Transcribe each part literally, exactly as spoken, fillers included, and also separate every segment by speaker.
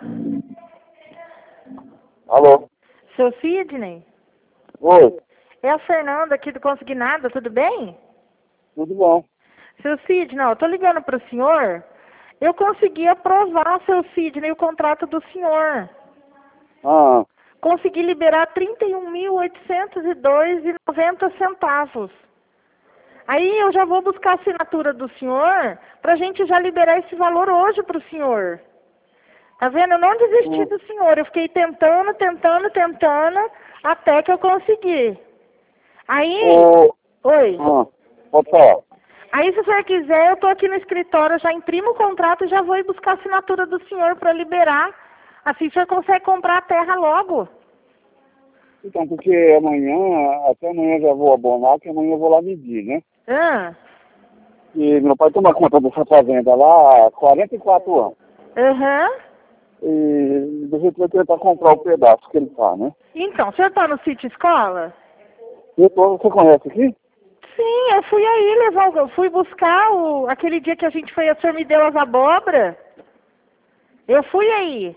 Speaker 1: Alô?
Speaker 2: Seu Sidney?
Speaker 1: Oi,
Speaker 2: É a Fernanda aqui do Consignado, tudo bem?
Speaker 1: tudo bom?
Speaker 2: Seu Sidney, ó, eu tô ligando para o senhor. Eu consegui aprovar, seu Sidney, o contrato do senhor.
Speaker 1: Ah,
Speaker 2: Consegui liberar trinta e um mil oitocentos e dois reais e noventa centavos. Aí eu já vou buscar a assinatura do senhor para a gente já liberar esse valor hoje para o senhor. Tá vendo? Eu não desisti
Speaker 1: hum,
Speaker 2: do senhor. Eu fiquei tentando, tentando, tentando, até que eu consegui. Aí,
Speaker 1: ô,
Speaker 2: oi.
Speaker 1: ah, pode falar.
Speaker 2: Aí, se o senhor quiser, eu tô aqui no escritório, eu já imprimo o contrato e já vou ir buscar a assinatura do senhor para liberar. Assim o senhor consegue comprar a terra logo.
Speaker 1: Então, porque amanhã, até amanhã eu já vou abonar, que amanhã eu vou lá medir, né?
Speaker 2: Ah,
Speaker 1: E meu pai toma conta dessa fazenda lá há quarenta e quatro anos.
Speaker 2: aham.
Speaker 1: E a gente vai tentar comprar o pedaço que ele tá, né?
Speaker 2: Então, o senhor tá no sítio escola?
Speaker 1: E tô, você conhece aqui?
Speaker 2: Sim, eu fui aí levar, o- eu fui buscar o, aquele dia que a gente foi, o senhor me deu as abóbora. Eu fui aí.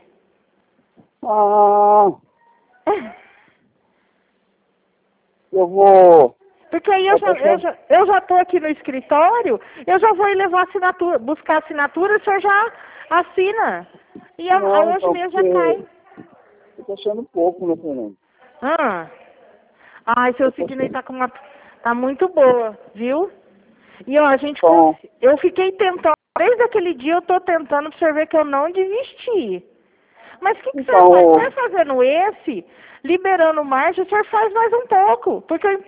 Speaker 1: Ah, eu vou...
Speaker 2: Porque aí eu
Speaker 1: Eu
Speaker 2: já,
Speaker 1: tô
Speaker 2: eu
Speaker 1: achando...
Speaker 2: já, eu já tô aqui no escritório, eu já vou ir levar a assinatura, buscar a assinatura, o senhor já assina. E a, a
Speaker 1: Não,
Speaker 2: hoje
Speaker 1: então,
Speaker 2: mesmo
Speaker 1: porque
Speaker 2: já cai.
Speaker 1: eu tô achando pouco, né, Fernando?
Speaker 2: Ah. Ai, seu
Speaker 1: Eu tô
Speaker 2: Sidney
Speaker 1: achando...
Speaker 2: tá com uma. Tá muito boa, viu? E ó, a gente cons...
Speaker 1: Então,
Speaker 2: eu fiquei tentando, desde aquele dia eu tô tentando pra você ver que eu não desisti. Mas o que, que o senhor faz? O
Speaker 1: então,
Speaker 2: senhor fazendo esse, liberando margem, o senhor faz mais um pouco. Porque eu...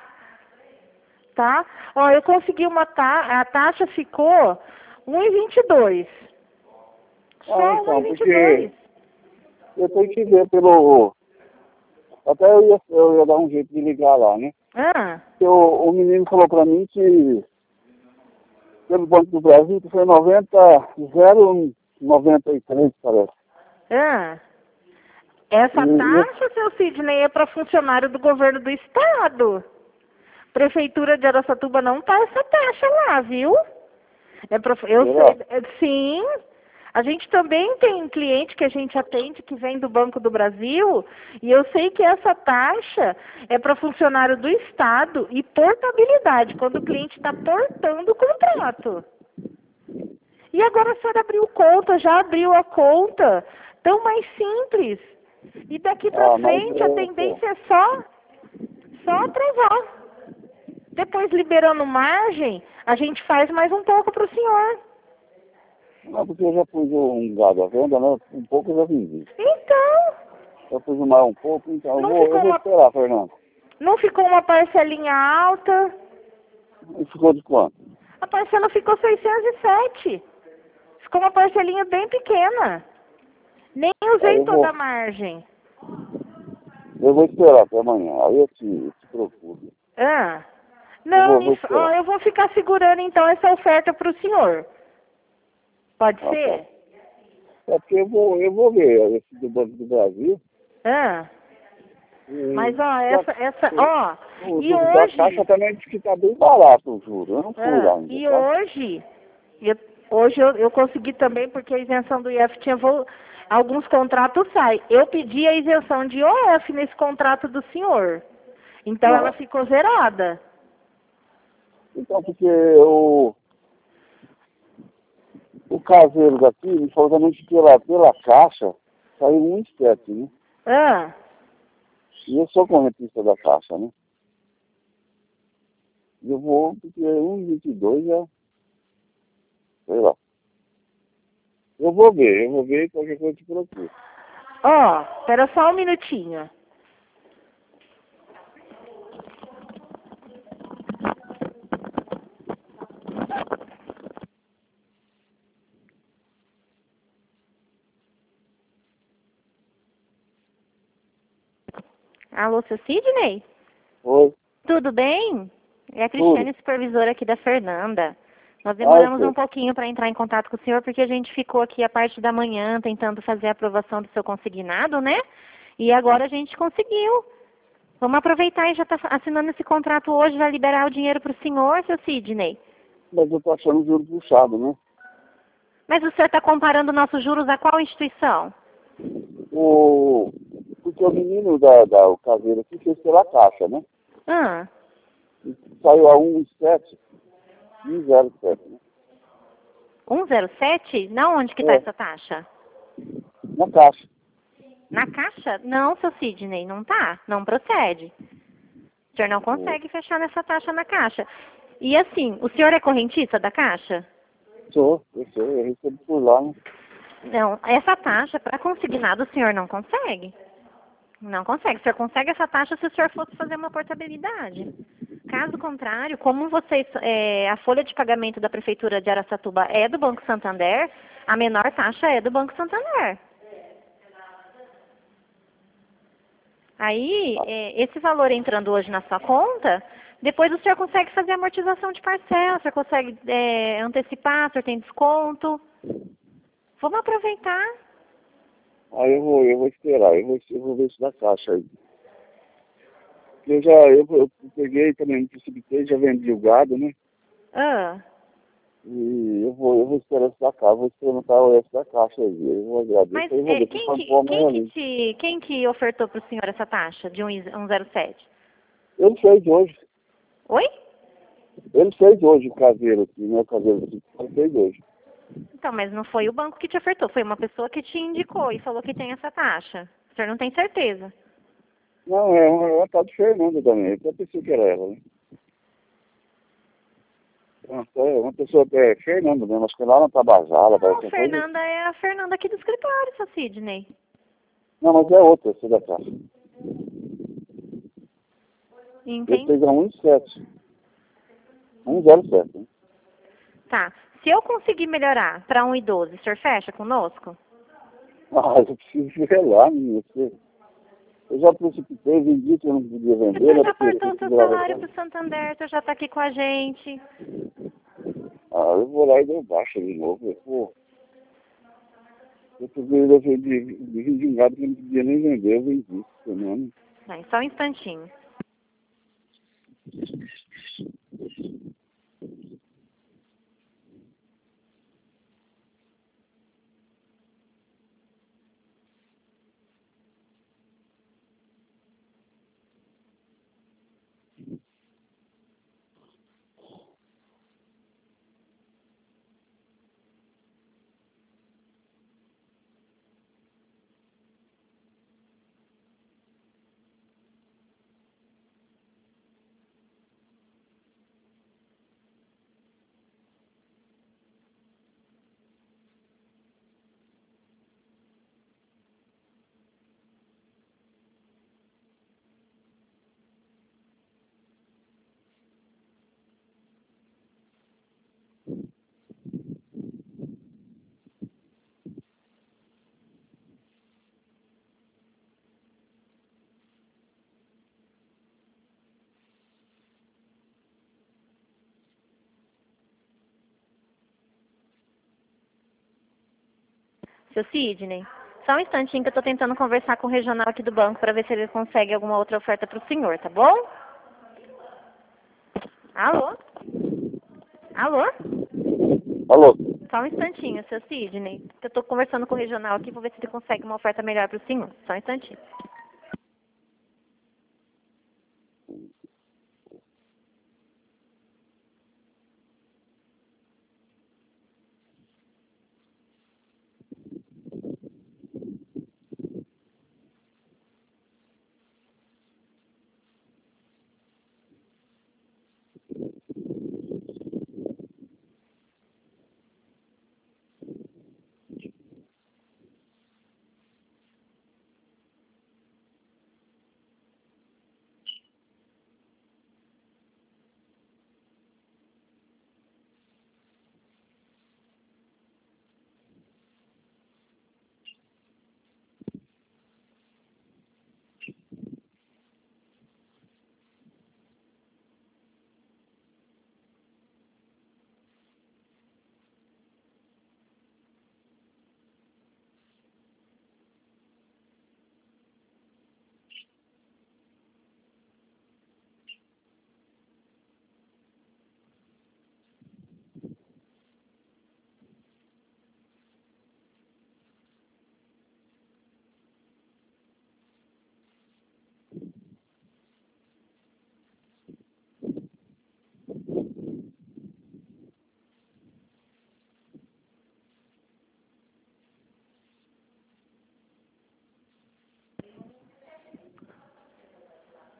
Speaker 2: Tá? Ó, eu consegui uma ta... a taxa ficou um e vinte e dois.
Speaker 1: ah,
Speaker 2: Só um e
Speaker 1: então,
Speaker 2: vinte e
Speaker 1: porque
Speaker 2: dois.
Speaker 1: eu tenho que ver pelo... Até eu ia, eu ia dar um jeito de ligar lá, né?
Speaker 2: Ah,
Speaker 1: Porque o, o menino falou pra mim que pelo Banco do Brasil que foi noventa, zero noventa e três, parece.
Speaker 2: ah.
Speaker 1: E,
Speaker 2: Essa
Speaker 1: e,
Speaker 2: taxa, seu Sidney, é para funcionário do governo do estado. Prefeitura de Araçatuba não tá essa taxa lá, viu? É pra, eu
Speaker 1: será?
Speaker 2: sei, é, sim. A gente também tem cliente que a gente atende que vem do Banco do Brasil e eu sei que essa taxa é para funcionário do estado e portabilidade, quando o cliente está portando o contrato. E agora a senhora abriu conta, já abriu a conta, tão mais simples. E daqui para
Speaker 1: Ah, mas
Speaker 2: frente a
Speaker 1: é, é,
Speaker 2: tendência é só, só atravar. Depois, liberando margem, a gente faz mais um pouco para o senhor.
Speaker 1: não, porque eu já pus um gado à venda, né? Um pouco eu já vendi.
Speaker 2: Então,
Speaker 1: Eu pus mais um pouco, então eu
Speaker 2: não
Speaker 1: vou, eu
Speaker 2: ficou
Speaker 1: vou
Speaker 2: uma,
Speaker 1: esperar, Fernando.
Speaker 2: não ficou uma parcelinha alta.
Speaker 1: E ficou de quanto?
Speaker 2: A parcela ficou seiscentos e sete. Ficou uma parcelinha bem pequena. Nem
Speaker 1: Aí
Speaker 2: usei
Speaker 1: eu
Speaker 2: toda a
Speaker 1: vou,
Speaker 2: margem.
Speaker 1: eu vou esperar até amanhã. Aí eu te, eu te procuro.
Speaker 2: Ah.
Speaker 1: Eu
Speaker 2: Não,
Speaker 1: vou, vou
Speaker 2: me, ó,
Speaker 1: esperar.
Speaker 2: eu vou ficar segurando então essa oferta para o senhor. Pode
Speaker 1: Ah, tá.
Speaker 2: ser?
Speaker 1: É porque eu vou, eu vou ver esse do Banco do Brasil.
Speaker 2: Ah.
Speaker 1: E
Speaker 2: Mas ó,
Speaker 1: da,
Speaker 2: essa, essa, ó,
Speaker 1: o
Speaker 2: e
Speaker 1: do, da
Speaker 2: hoje,
Speaker 1: Caixa também diz que tá bem barato o juro. Eu não fui lá
Speaker 2: ah,
Speaker 1: ainda,
Speaker 2: e
Speaker 1: tá?
Speaker 2: hoje, eu, hoje eu, eu consegui também, porque a isenção do I F tinha vol... alguns contratos saem. Eu pedi a isenção de O F nesse contrato do senhor. Então ela
Speaker 1: Aham.
Speaker 2: ficou zerada.
Speaker 1: Então, porque o, o caseiro daqui me falou também que pela, pela Caixa saiu um sete, né?
Speaker 2: Ah,
Speaker 1: E eu sou correntista da Caixa, né? E eu vou, porque um e vinte e dois já, sei lá. Eu vou ver, eu vou ver e qualquer coisa eu te procuro.
Speaker 2: ó, espera só um minutinho. Alô, seu Sidney?
Speaker 1: Oi?
Speaker 2: Tudo bem? É a
Speaker 1: Tudo?
Speaker 2: Cristiane, supervisora aqui da Fernanda. Nós
Speaker 1: Ah, eu
Speaker 2: demoramos um
Speaker 1: sei.
Speaker 2: pouquinho para entrar em contato com o senhor, porque a gente ficou aqui a parte da manhã tentando fazer a aprovação do seu consignado, né? E agora a gente conseguiu. Vamos aproveitar e já está assinando esse contrato hoje, vai liberar o dinheiro para o senhor, seu Sidney.
Speaker 1: Mas eu tô achando o juro puxado, né?
Speaker 2: Mas o senhor está comparando nossos juros a qual instituição?
Speaker 1: O, porque o menino da, da o caseiro aqui fez pela caixa, né?
Speaker 2: Ah,
Speaker 1: E saiu a um sete, um zero sete, né?
Speaker 2: um zero sete? Na onde que está
Speaker 1: É,
Speaker 2: essa taxa?
Speaker 1: na caixa.
Speaker 2: Na caixa? Não, seu Sidney, não tá. Não procede. O senhor não
Speaker 1: É.
Speaker 2: consegue fechar nessa taxa na caixa. E assim, o senhor é correntista da caixa?
Speaker 1: Sou, eu sou, eu recebo por lá, né?
Speaker 2: Não, essa taxa, para consignado, o senhor não consegue. Não consegue. O senhor consegue essa taxa se o senhor fosse fazer uma portabilidade. Caso contrário, como vocês, é, a folha de pagamento da Prefeitura de Araçatuba é do Banco Santander, a menor taxa é do Banco Santander. Aí, é, esse valor entrando hoje na sua conta, depois o senhor consegue fazer amortização de parcela, o senhor consegue é, antecipar, o senhor tem desconto. Vamos aproveitar.
Speaker 1: Aí eu vou, eu vou esperar, eu vou, eu vou ver isso da caixa aí. Eu já, eu, eu peguei também, precipitei, já vendi o gado, né?
Speaker 2: Ah,
Speaker 1: E eu vou, eu vou esperar isso da caixa, vou experimentar o resto da caixa aí. Eu vou agradecer,
Speaker 2: mas
Speaker 1: eu vou
Speaker 2: é,
Speaker 1: ver se
Speaker 2: quem,
Speaker 1: faz
Speaker 2: que,
Speaker 1: bom
Speaker 2: quem,
Speaker 1: amanhã
Speaker 2: que
Speaker 1: ali.
Speaker 2: te, quem que ofertou para o senhor essa taxa de um zero sete?
Speaker 1: Eu não sei de hoje,
Speaker 2: Oi?
Speaker 1: eu não sei de hoje o caseiro aqui, né? O caseiro aqui, eu não sei de hoje.
Speaker 2: Então, mas não foi o banco que te ofertou, foi uma pessoa que te indicou e falou que tem essa taxa. O senhor não tem certeza.
Speaker 1: Não, é uma, é uma tal de Fernanda também, eu pensei que era ela, né? Uma, é uma pessoa que é Fernanda mesmo, acho que lá na Tabajara,
Speaker 2: Não,
Speaker 1: parece uma coisa.
Speaker 2: Fernanda é a Fernanda aqui do escritório, seu Sidney.
Speaker 1: Não, mas é outra, essa da caixa. Ele
Speaker 2: Entende?
Speaker 1: fez a um sete, um zero sete, né?
Speaker 2: Tá. Se eu conseguir melhorar para um e doze, o senhor fecha conosco?
Speaker 1: Ah, eu preciso ver lá, menino. Você- Eu já precipitei, vendi que eu não podia
Speaker 2: O
Speaker 1: vender,
Speaker 2: senhor
Speaker 1: né?
Speaker 2: já
Speaker 1: Porque
Speaker 2: cortou
Speaker 1: eu
Speaker 2: o seu
Speaker 1: fiz a
Speaker 2: salário
Speaker 1: verdade.
Speaker 2: para o Santander, o senhor já está aqui com a gente.
Speaker 1: Ah, eu vou lá e dou baixa de novo. Eu vou. Eu peguei, eu vendi, vendi um gado que eu não podia nem vender, eu vendi. Semana.
Speaker 2: Vai, só um instantinho. Seu Sidney, só um instantinho que eu estou tentando conversar com o regional aqui do banco para ver se ele consegue alguma outra oferta para o senhor, tá bom? Alô? Alô?
Speaker 1: Alô?
Speaker 2: Só um instantinho, seu Sidney, que eu estou conversando com o regional aqui, vou ver se ele consegue uma oferta melhor para o senhor. Só um instantinho.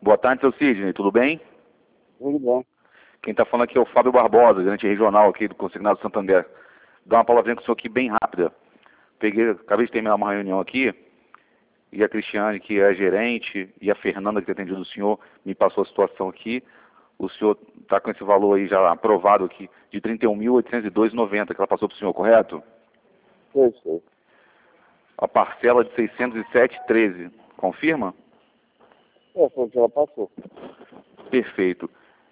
Speaker 3: Boa tarde, seu Sidney, tudo bem?
Speaker 1: Tudo bom.
Speaker 3: Quem está falando aqui é o Fábio Barbosa, gerente regional aqui do Consignado Santander. Dá uma palavrinha com o senhor aqui bem rápida. Peguei, acabei de terminar uma reunião aqui, e a Cristiane, que é a gerente, e a Fernanda, que tem atendido o senhor, me passou a situação aqui. O senhor está com esse valor aí já aprovado aqui, de trinta e um mil oitocentos e dois reais e noventa centavos, que ela passou para o senhor, correto?
Speaker 1: Sei, sei.
Speaker 3: A parcela de seiscentos e sete reais e treze centavos. Confirma?
Speaker 1: É, foi o que ela passou.
Speaker 3: Perfeito.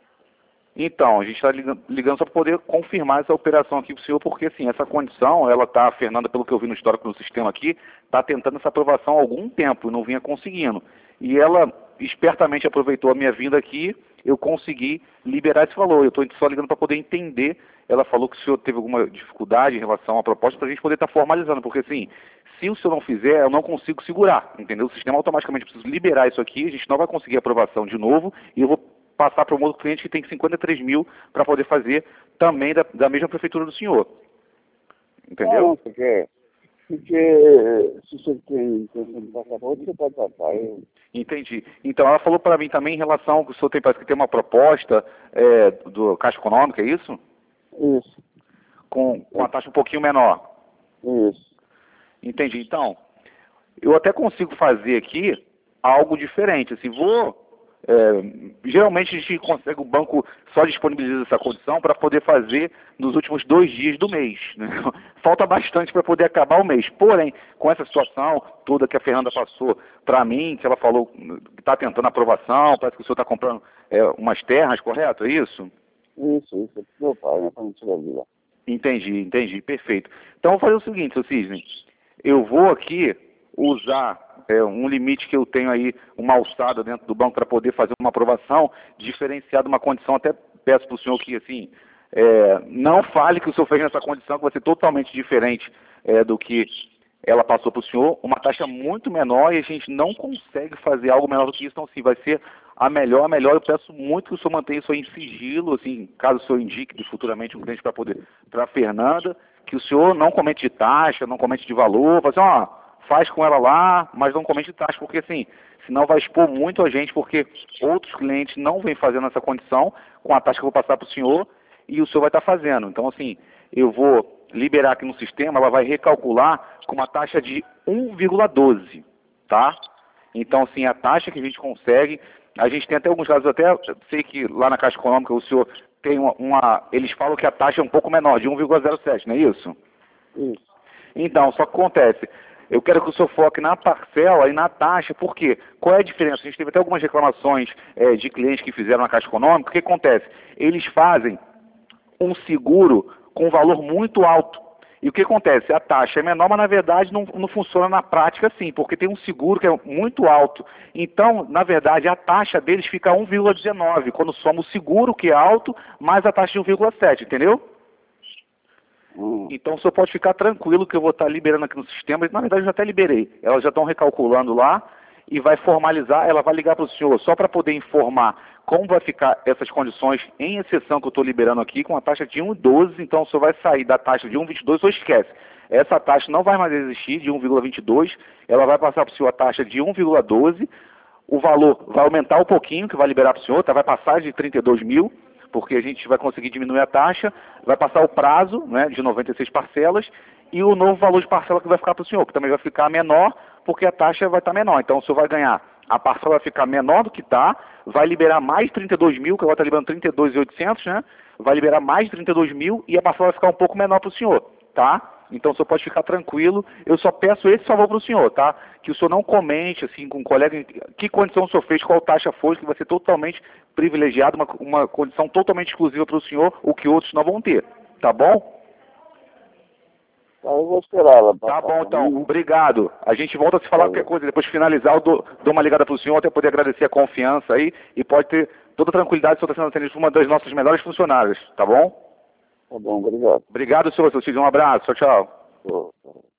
Speaker 3: Então, a gente está ligando, ligando só para poder confirmar essa operação aqui para o senhor, porque assim, essa condição, ela está, a Fernanda, pelo que eu vi no histórico no sistema aqui, está tentando essa aprovação há algum tempo e não vinha conseguindo. E ela espertamente aproveitou a minha vinda aqui, eu consegui liberar esse valor. Eu estou só ligando para poder entender. Ela falou que o senhor teve alguma dificuldade em relação à proposta para a gente poder estar formalizando, porque assim, se o senhor não fizer, eu não consigo segurar, entendeu? O sistema automaticamente precisa liberar isso aqui, a gente não vai conseguir aprovação de novo, e eu vou passar para um outro cliente que tem cinquenta e três mil para poder fazer também da, da mesma prefeitura do senhor. Entendeu?
Speaker 1: Não, porque, porque se você tem intenção de passar para outro, você pode passar. Eu...
Speaker 3: Entendi. Então ela falou para mim também em relação ao que o senhor tem, parece que tem uma proposta é, do Caixa Econômica, é isso?
Speaker 1: Isso.
Speaker 3: Com, com a taxa um pouquinho menor.
Speaker 1: Isso.
Speaker 3: Entendi. Então, eu até consigo fazer aqui algo diferente. Assim, vou... É, geralmente a gente consegue, o banco só disponibiliza essa condição para poder fazer nos últimos dois dias do mês, né? Falta bastante para poder acabar o mês. Porém, com essa situação toda que a Fernanda passou para mim, que ela falou que está tentando aprovação, parece que o senhor está comprando é, umas terras, correto? É isso?
Speaker 1: Isso, isso. É pro meu pai, né? Para não tirar de lá.
Speaker 3: Entendi, entendi. Perfeito. Então, vou fazer o seguinte, seu Cisne. Eu vou aqui usar é, um limite que eu tenho aí, uma alçada dentro do banco para poder fazer uma aprovação, diferenciada uma condição, até peço para o senhor que, assim, é, não fale que o senhor fez nessa condição, que vai ser totalmente diferente é, do que ela passou para o senhor, uma taxa muito menor e a gente não consegue fazer algo menor do que isso, então, assim, vai ser a melhor, a melhor. Eu peço muito que o senhor mantenha isso aí em sigilo, assim, caso o senhor indique futuramente um cliente para poder, para a Fernanda, que o senhor não comente de taxa, não comente de valor, fala assim, ó, faz com ela lá, mas não comente de taxa, porque assim, senão vai expor muito a gente, porque outros clientes não vêm fazendo essa condição com a taxa que eu vou passar para o senhor e o senhor vai estar fazendo. Então, assim, eu vou liberar aqui no sistema, ela vai recalcular com uma taxa de um vírgula doze, tá? Então, assim, a taxa que a gente consegue, a gente tem até alguns casos, até sei que lá na Caixa Econômica o senhor tem uma, uma eles falam que a taxa é um pouco menor, de um vírgula zero sete, não é isso?
Speaker 1: Isso.
Speaker 3: Então, só que acontece, eu quero que o senhor foque na parcela e na taxa, por quê? Qual é a diferença? A gente teve até algumas reclamações é, de clientes que fizeram na Caixa Econômica. O que acontece? Eles fazem um seguro com um valor muito alto. E o que acontece? A taxa é menor, mas na verdade não, não funciona na prática assim, porque tem um seguro que é muito alto. Então, na verdade, a taxa deles fica um vírgula dezenove, quando soma o seguro, que é alto, mais a taxa de um vírgula sete, entendeu?
Speaker 1: Hum.
Speaker 3: Então o senhor pode ficar tranquilo que eu vou estar liberando aqui no sistema. Na verdade eu já até liberei. Elas já estão recalculando lá e vai formalizar, ela vai ligar para o senhor só para poder informar como vai ficar essas condições em exceção que eu estou liberando aqui com a taxa de um vírgula doze, então o senhor vai sair da taxa de um vírgula vinte e dois, ou esquece. Essa taxa não vai mais existir de um vírgula vinte e dois, ela vai passar para o senhor a taxa de um vírgula doze, o valor vai aumentar um pouquinho, que vai liberar para o senhor, tá? Vai passar de trinta e dois mil, porque a gente vai conseguir diminuir a taxa, vai passar o prazo, né, de noventa e seis parcelas, e o novo valor de parcela que vai ficar para o senhor, que também vai ficar menor, porque a taxa vai estar menor. Então o senhor vai ganhar, a parcela vai ficar menor do que está, vai liberar mais trinta e dois mil, que agora está liberando trinta e dois mil e oitocentos, né? Vai liberar mais trinta e dois mil e a parcela vai ficar um pouco menor para o senhor, tá? Então o senhor pode ficar tranquilo, eu só peço esse favor para o senhor, tá? Que o senhor não comente, assim, com um colega, que condição o senhor fez, qual taxa foi, que vai ser totalmente privilegiado, uma, uma condição totalmente exclusiva para o senhor, o que outros não vão ter, tá bom?
Speaker 1: Tá, eu vou esperar ela.
Speaker 3: Tá bom, então, obrigado. A gente volta a se falar qualquer coisa, depois de finalizar eu dou, dou uma ligada para o senhor, até poder agradecer a confiança aí, e pode ter toda a tranquilidade, o senhor está sendo atendido por uma das nossas melhores funcionárias, tá bom?
Speaker 1: Tá bom, obrigado.
Speaker 3: Obrigado, senhor, seu Cid, um abraço, tchau, tchau.
Speaker 1: Tô, tô.